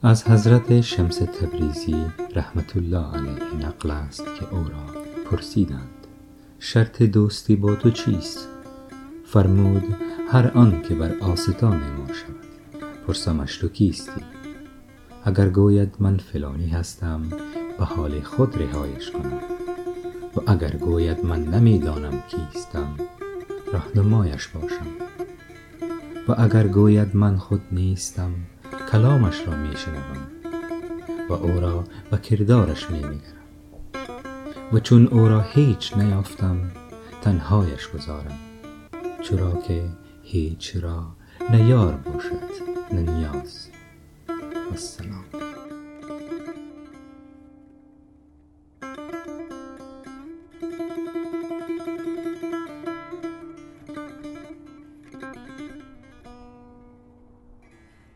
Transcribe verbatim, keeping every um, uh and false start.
از حضرت شمس تبریزی رحمت الله علیه نقل است که او را پرسیدند شرط دوستی با تو چیست؟ فرمود هر آن که بر آستان ما شود. پرسمش تو کیستی؟ اگر گوید من فلانی هستم به حال خود رهایش کنم، و اگر گوید من نمیدانم کیستم راهنمایش باشم، و اگر گوید من خود نیستم کلامش را می شنوم و او را به کردارش می نگرم، و چون او را هیچ نیافتم تنهایش گذارم، چرا که هیچ را نه یار باشد نه نیاز. والسلام.